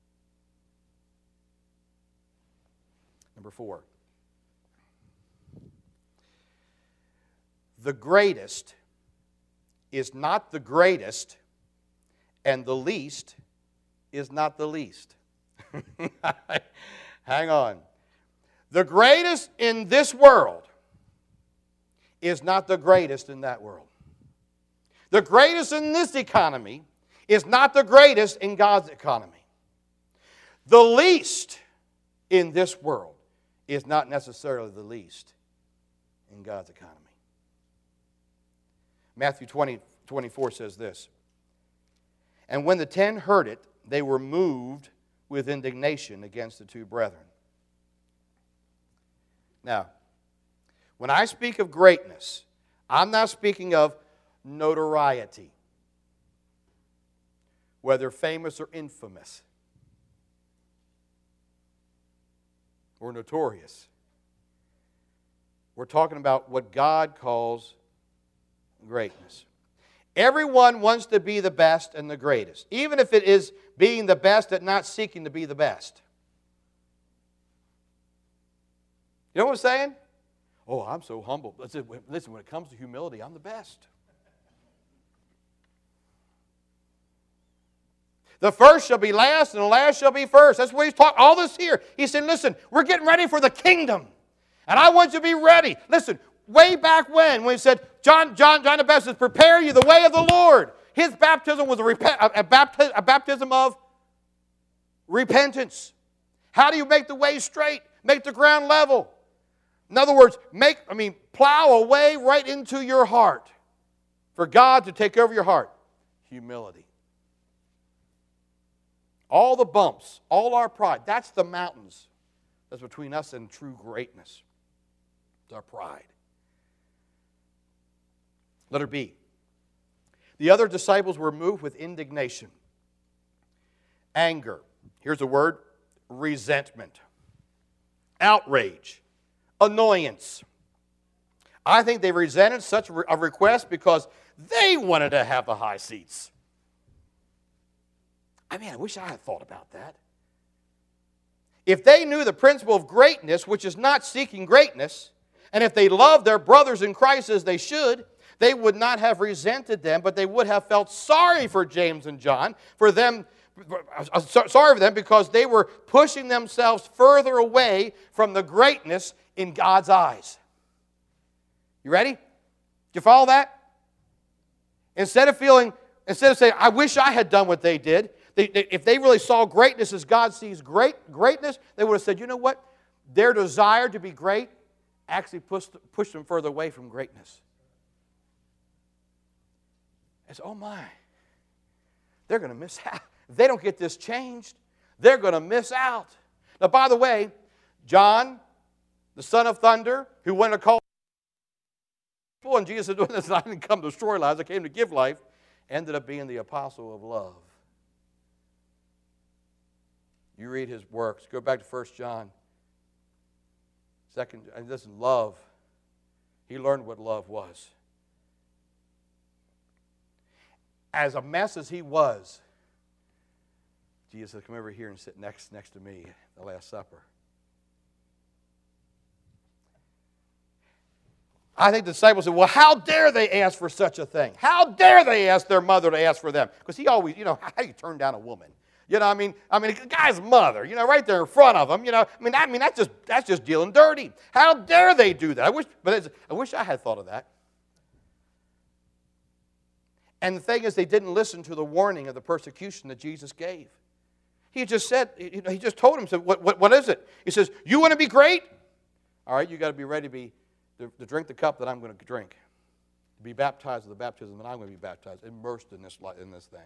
Number four. The greatest is not the greatest, and the least is not the least. Hang on. The greatest in this world is not the greatest in that world. The greatest in this economy is not the greatest in God's economy. The least in this world is not necessarily the least in God's economy. Matthew twenty, twenty-four says this, and when the ten heard it, they were moved with indignation against the two brethren. Now, when I speak of greatness, I'm not speaking of notoriety, whether famous or infamous, or notorious. We're talking about what God calls greatness. Everyone wants to be the best and the greatest, even if it is being the best at not seeking to be the best. You know what I'm saying? Oh, I'm so humble. Listen, when it comes to humility, I'm the best. The first shall be last, and the last shall be first. That's what he's talking. All this here. He said, listen, we're getting ready for the kingdom. And I want you to be ready. Listen, way back when, when he said, John, John, John the Baptist says, prepare you the way of the Lord. His baptism was a, repent, a, a, bapti- a baptism of repentance. How do you make the way straight? Make the ground level. In other words, make, I mean, plow a way right into your heart for God to take over your heart. Humility. All the bumps, all our pride, that's the mountains that's between us and true greatness. It's our pride. Letter B. The other disciples were moved with indignation, anger. Here's a word, resentment, outrage, annoyance. I think they resented such a request because they wanted to have the high seats. I mean, I wish I had thought about that. If they knew the principle of greatness, which is not seeking greatness, and if they loved their brothers in Christ as they should, they would not have resented them, but they would have felt sorry for James and John, for them, sorry for them because they were pushing themselves further away from the greatness in God's eyes. You ready? Do you follow that? Instead of feeling, instead of saying, I wish I had done what they did, they, they, if they really saw greatness as God sees great greatness, they would have said, you know what? Their desire to be great actually pushed, pushed them further away from greatness. It's, oh my, they're going to miss out. If they don't get this changed, they're going to miss out. Now, by the way, John, the son of thunder, who went to call people, and Jesus said, I didn't come to destroy lives, I came to give life, ended up being the apostle of love. You read his works. Go back to First John. Second, and this is love. He learned what love was. As a mess as he was, Jesus said, come over here and sit next, next to me at the Last Supper. I think the disciples said, well, how dare they ask for such a thing? How dare they ask their mother to ask for them? Because he always, you know, how do you turn down a woman? You know, I mean, I mean, the guy's mother, you know, right there in front of him, you know, I mean, I mean, that's just that's just dealing dirty. How dare they do that? I wish, but I wish I had thought of that. And the thing is, they didn't listen to the warning of the persecution that Jesus gave. He just said, you know, he just told him, said, what, what, what is it? He says, you want to be great? All right, you got to be ready to be to, to drink the cup that I'm going to drink, to be baptized with the baptism that I'm going to be baptized, immersed in this in this thing.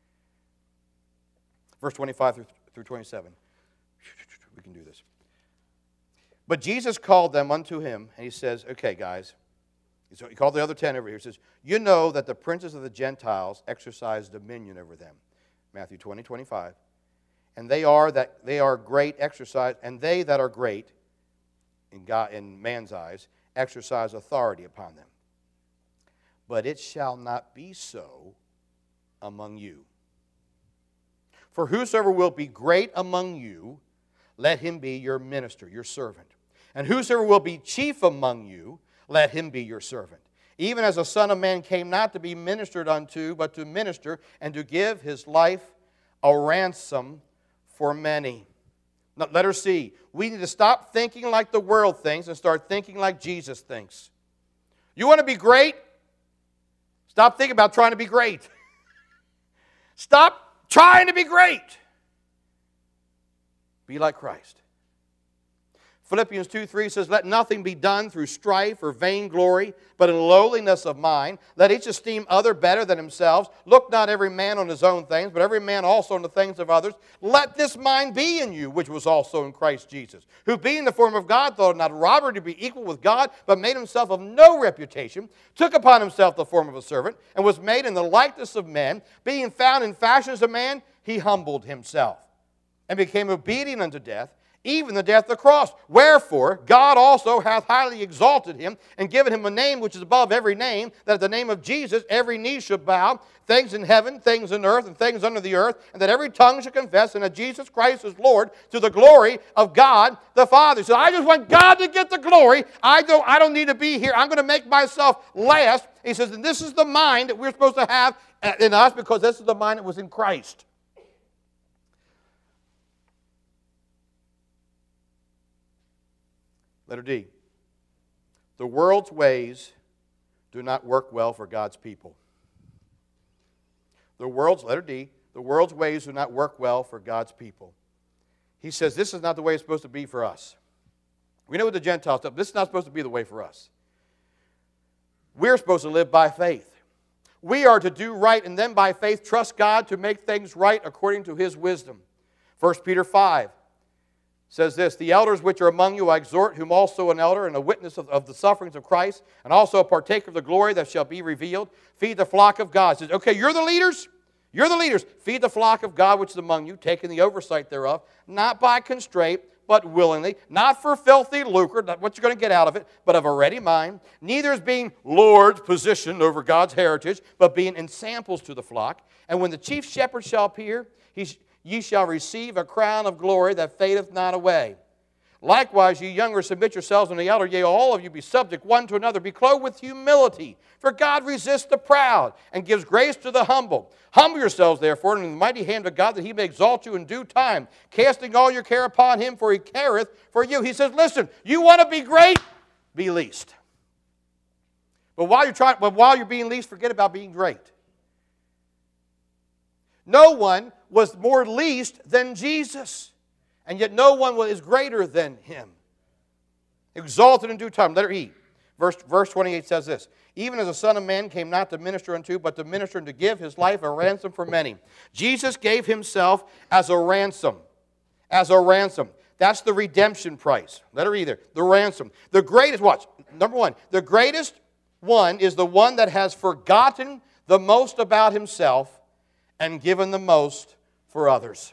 Verse twenty-five through, through twenty-seven. We can do this. But Jesus called them unto him, and he says, okay, guys. So he called the other ten over here. He says, you know that the princes of the Gentiles exercise dominion over them. Matthew twenty, twenty-five. And they are that they are great exercise, and they that are great in God in man's eyes exercise authority upon them. But it shall not be so among you. For whosoever will be great among you, let him be your minister, your servant. And whosoever will be chief among you, let him be your servant. Even as a son of man came not to be ministered unto, but to minister and to give his life a ransom for many. Now, letter C, we need to stop thinking like the world thinks and start thinking like Jesus thinks. You want to be great? Stop thinking about trying to be great. Stop trying to be great. Be like Christ. Philippians two three says, let nothing be done through strife or vainglory, but in lowliness of mind. Let each esteem other better than themselves. Look not every man on his own things, but every man also on the things of others. Let this mind be in you, which was also in Christ Jesus, who being in the form of God, thought not robbery to be equal with God, but made himself of no reputation, took upon himself the form of a servant, and was made in the likeness of men. Being found in fashion as a man, he humbled himself, and became obedient unto death, even the death of the cross. Wherefore, God also hath highly exalted him, and given him a name which is above every name, that at the name of Jesus every knee should bow, things in heaven, things in earth, and things under the earth, and that every tongue should confess, and that Jesus Christ is Lord, to the glory of God the Father. So I just want God to get the glory. I don't, I don't need to be here. I'm going to make myself last. He says, and this is the mind that we're supposed to have in us, because this is the mind that was in Christ. Letter D. The world's ways do not work well for God's people. The world's, letter D, the world's ways do not work well for God's people. He says this is not the way it's supposed to be for us. We know what the Gentiles do. This is not supposed to be the way for us. We're supposed to live by faith. We are to do right and then by faith trust God to make things right according to His wisdom. First Peter five. says this, the elders which are among you I exhort, whom also an elder and a witness of, of the sufferings of Christ, and also a partaker of the glory that shall be revealed, feed the flock of God. It says, okay, you're the leaders. You're the leaders. Feed the flock of God which is among you, taking the oversight thereof, not by constraint, but willingly, not for filthy lucre, not what you're going to get out of it, but of a ready mind, neither as being lords positioned over God's heritage, but being ensamples to the flock. And when the chief shepherd shall appear, he, ye shall receive a crown of glory that fadeth not away. Likewise, ye younger, submit yourselves unto the elder, yea, all of you be subject one to another, be clothed with humility. For God resists the proud, and gives grace to the humble. Humble yourselves, therefore, in the mighty hand of God, that he may exalt you in due time, casting all your care upon him, for he careth for you. He says, listen, you want to be great? Be least. But while you're trying, but while you're being least, forget about being great. No one was more least than Jesus. And yet no one is greater than him. Exalted in due time. Letter E. Verse, verse twenty-eight says this. Even as the Son of Man came not to minister unto, but to minister and to give his life a ransom for many. Jesus gave himself as a ransom. As a ransom. That's the redemption price. Letter E there. The ransom. The greatest, watch. Number one. The greatest one is the one that has forgotten the most about himself and given the most for others.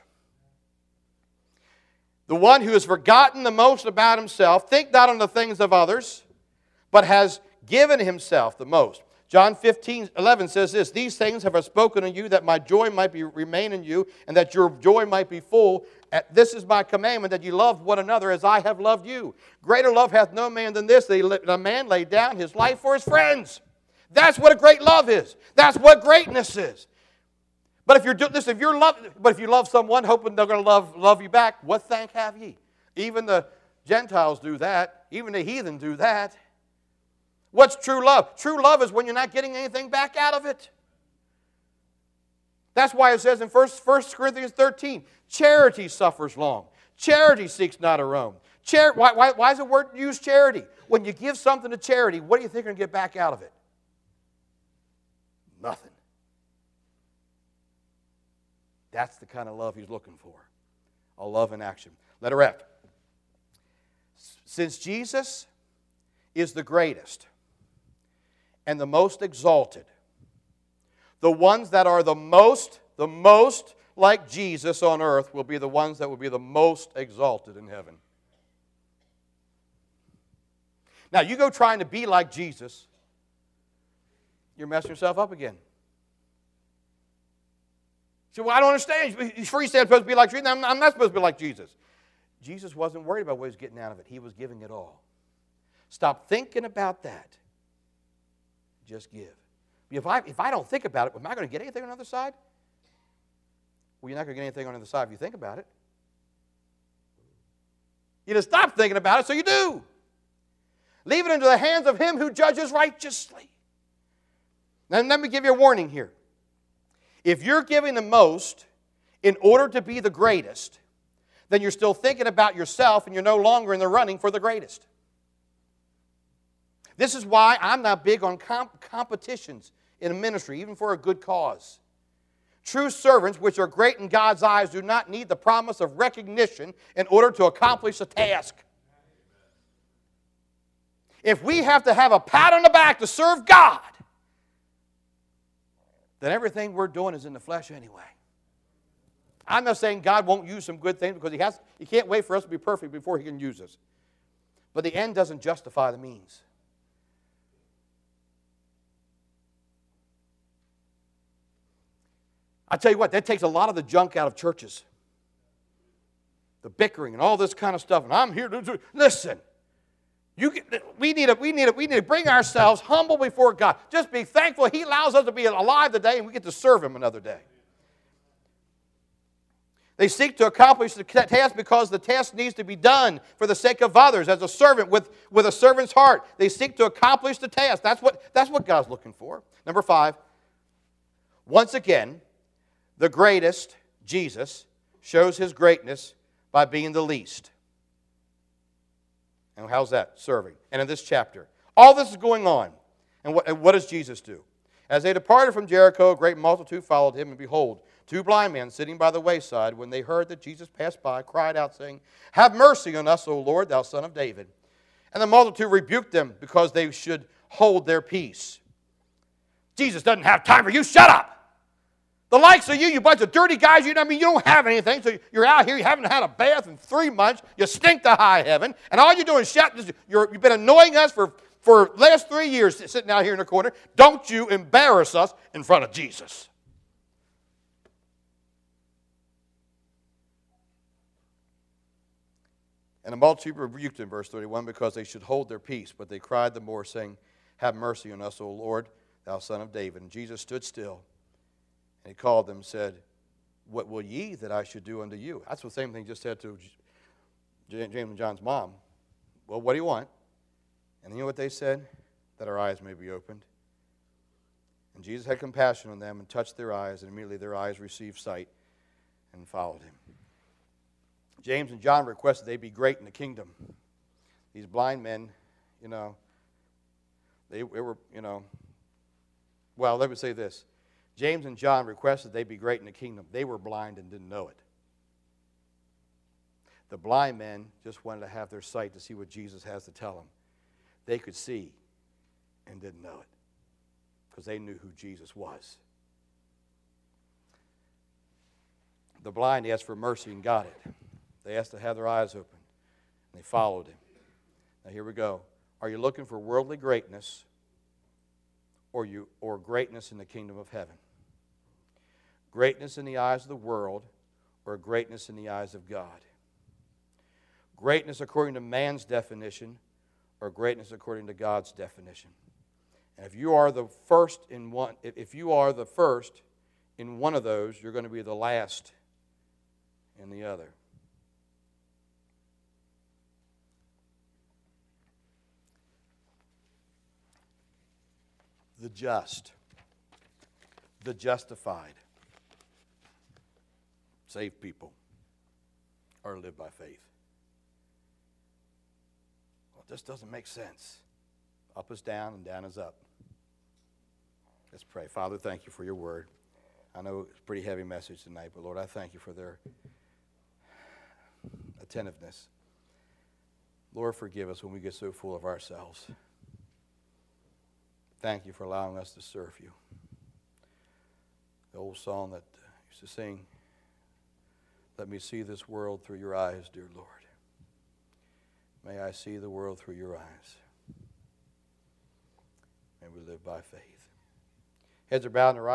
The one who has forgotten the most about himself, think not on the things of others, but has given himself the most. John fifteen eleven says this, these things have I spoken unto you, that my joy might be, remain in you, and that your joy might be full. This is my commandment, that you love one another as I have loved you. Greater love hath no man than this, that a man lay down his life for his friends. That's what a great love is. That's what greatness is. But if you're listen, if you're love, but if you love someone, hoping they're going to love love you back, what thank have ye? Even the Gentiles do that. Even the heathen do that. What's true love? True love is when you're not getting anything back out of it. That's why it says in First Corinthians thirteen, charity suffers long. Charity seeks not her own. Char- why, why, why is the word used charity? When you give something to charity, what do you think you're going to get back out of it? Nothing. That's the kind of love he's looking for. A love in action. Letter F. Since Jesus is the greatest and the most exalted, the ones that are the most, the most like Jesus on earth will be the ones that will be the most exalted in heaven. Now, you go trying to be like Jesus, you're messing yourself up again. So, well, I don't understand. He's free, said I'm supposed to be like Jesus. I'm not supposed to be like Jesus. Jesus wasn't worried about what he was getting out of it. He was giving it all. Stop thinking about that. Just give. If I, if I don't think about it, am I going to get anything on the other side? Well, you're not going to get anything on the other side if you think about it. You just stop thinking about it, so you do. Leave it into the hands of him who judges righteously. Now, let me give you a warning here. If you're giving the most in order to be the greatest, then you're still thinking about yourself and you're no longer in the running for the greatest. This is why I'm not big on comp- competitions in a ministry, even for a good cause. True servants, which are great in God's eyes, do not need the promise of recognition in order to accomplish a task. If we have to have a pat on the back to serve God, then everything we're doing is in the flesh anyway. I'm not saying God won't use some good things because he, has, he can't wait for us to be perfect before he can use us. But the end doesn't justify the means. I tell you what, that takes a lot of the junk out of churches. The bickering and all this kind of stuff. And I'm here to do, listen. You get, we, need to, we, need to, we need to bring ourselves humble before God. Just be thankful he allows us to be alive today and we get to serve him another day. They seek to accomplish the task because the task needs to be done for the sake of others. As a servant with, with a servant's heart, they seek to accomplish the task. That's what, that's what God's looking for. Number five, once again, the greatest, Jesus, shows his greatness by being the least. And how's that? Serving. And in this chapter, all this is going on. And what, and what does Jesus do? As they departed from Jericho, a great multitude followed him, and behold, two blind men sitting by the wayside, when they heard that Jesus passed by, cried out, saying, Have mercy on us, O Lord, thou Son of David. And the multitude rebuked them because they should hold their peace. Jesus doesn't have time for you. Shut up. The likes of you, you bunch of dirty guys, you know, I mean, you don't have anything, so you're out here, you haven't had a bath in three months, you stink to high heaven, and all you're doing is shouting, you're, you've been annoying us for, for the last three years sitting out here in the corner. Don't you embarrass us in front of Jesus. And the multitude rebuked him, verse thirty-one, because they should hold their peace. But they cried the more, saying, Have mercy on us, O Lord, thou Son of David. And Jesus stood still, and he called them and said, What will ye that I should do unto you? That's the same thing he just said to James and John's mom. Well, what do you want? And you know what they said? That our eyes may be opened. And Jesus had compassion on them and touched their eyes, and immediately their eyes received sight and followed him. James and John requested they be great in the kingdom. These blind men, you know, they, they were, you know, well, let me say this. James and John requested they be great in the kingdom. They were blind and didn't know it. The blind men just wanted to have their sight to see what Jesus has to tell them. They could see and didn't know it because they knew who Jesus was. The blind asked for mercy and got it. They asked to have their eyes open, and they followed him. Now here we go. Are you looking for worldly greatness or, you, or greatness in the kingdom of heaven? Greatness in the eyes of the world or greatness in the eyes of God? Greatness according to man's definition or greatness according to God's definition? And if you are the first in one, if you are the first in one of those, you're going to be the last in the other. The just, the justified, saved people are live by faith. Well, this doesn't make sense. Up is down and down is up. Let's pray. Father, thank you for your word. I know it's a pretty heavy message tonight, but Lord, I thank you for their attentiveness. Lord, forgive us when we get so full of ourselves. Thank you for allowing us to serve you. The old song that used to sing, let me see this world through your eyes, dear Lord. May I see the world through your eyes. May we live by faith. Heads are bowed and